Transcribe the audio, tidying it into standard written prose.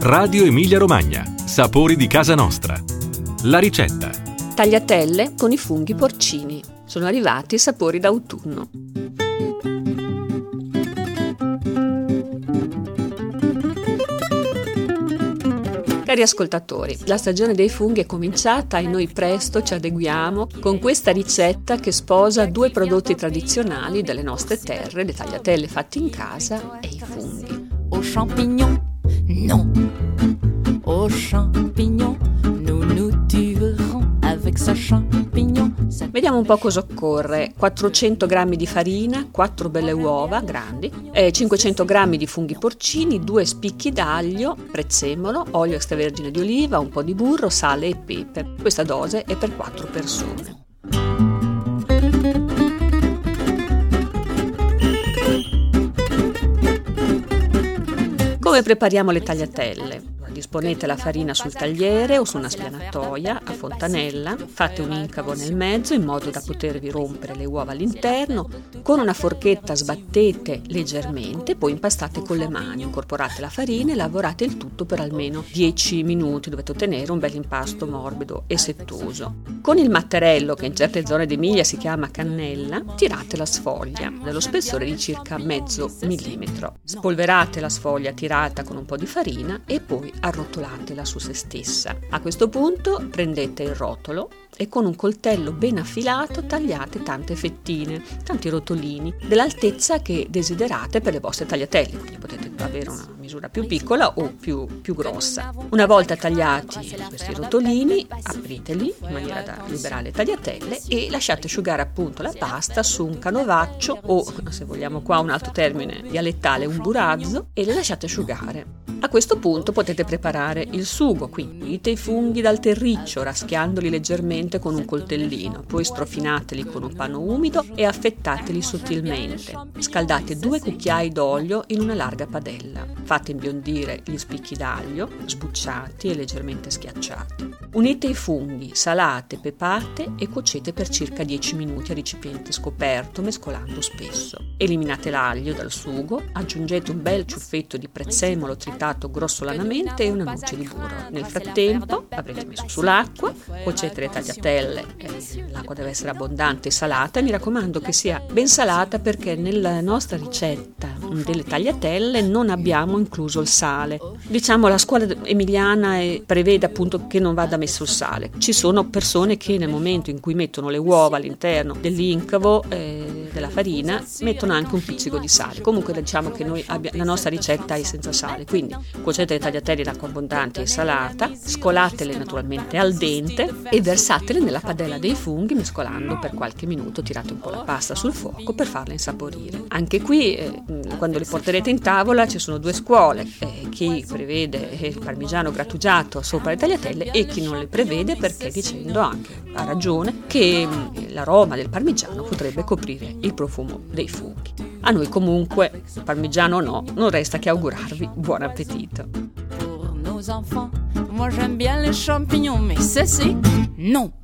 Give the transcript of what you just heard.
Radio Emilia Romagna, sapori di casa nostra. La ricetta. Tagliatelle con i funghi porcini. Sono arrivati i sapori d'autunno. Cari ascoltatori, la stagione dei funghi è cominciata e noi presto ci adeguiamo con questa ricetta che sposa due prodotti tradizionali delle nostre terre, le tagliatelle fatte in casa e i funghi. Aux champignons, non. Aux champignons, nous tuerons avec ce champignon. Vediamo un po' cosa occorre. 400 g di farina, 4 belle uova grandi, 500 g di funghi porcini, 2 spicchi d'aglio, prezzemolo, olio extravergine di oliva, un po' di burro, sale e pepe. Questa dose è per 4 persone. Come prepariamo le tagliatelle? Disponete la farina sul tagliere o su una spianatoia a fontanella, fate un incavo nel mezzo in modo da potervi rompere le uova all'interno, con una forchetta sbattete leggermente, poi impastate con le mani, incorporate la farina e lavorate il tutto per almeno 10 minuti, dovete ottenere un bel impasto morbido e settoso. Con il matterello, che in certe zone d'Emilia si chiama cannella, tirate la sfoglia dello spessore di circa mezzo millimetro. Spolverate la sfoglia tirata con un po' di farina e poi arrotolatela su se stessa. A questo punto prendete il rotolo e con un coltello ben affilato tagliate tante fettine, tanti rotolini, dell'altezza che desiderate per le vostre tagliatelle, quindi potete avere una misura più piccola o più grossa. Una volta tagliati questi rotolini, apriteli in maniera da liberare le tagliatelle e lasciate asciugare appunto la pasta su un canovaccio o, se vogliamo qua un altro termine dialettale, un burazzo, e le lasciate asciugare. A questo punto potete preparare il sugo, quindi pulite i funghi dal terriccio raschiandoli leggermente con un coltellino, poi strofinateli con un panno umido e affettateli sottilmente. Scaldate 2 cucchiai d'olio in una larga padella. Fate imbiondire gli spicchi d'aglio, sbucciati e leggermente schiacciati. Unite i funghi, salate, pepate e cuocete per circa 10 minuti a recipiente scoperto, mescolando spesso. Eliminate l'aglio dal sugo, aggiungete un bel ciuffetto di prezzemolo tritato grossolanamente e una noce di burro. Nel frattempo avrete messo sull'acqua, cuocete le tagliatelle, l'acqua deve essere abbondante e salata, e mi raccomando che sia ben salata perché nella nostra ricetta delle tagliatelle non abbiamo incluso il sale. Diciamo la scuola emiliana prevede appunto che non vada messo il sale. Ci sono persone che nel momento in cui mettono le uova all'interno dell'incavo della farina mettono anche un pizzico di sale. Comunque diciamo che la nostra ricetta è senza sale, quindi cuocete le tagliatelle in acqua abbondante e salata, scolatele naturalmente al dente e versatele nella padella dei funghi mescolando per qualche minuto, tirate un po' la pasta sul fuoco per farla insaporire. Anche qui quando li porterete in tavola ci sono 2 scuole, chi prevede il parmigiano grattugiato sopra le tagliatelle e chi non le prevede, perché dicendo anche a ragione che l'aroma del parmigiano potrebbe coprire il profumo dei funghi. A noi comunque, parmigiano no, non resta che augurarvi buon appetito. Pour nos enfants, moi j'aime bien les champignons, mais ceci, non.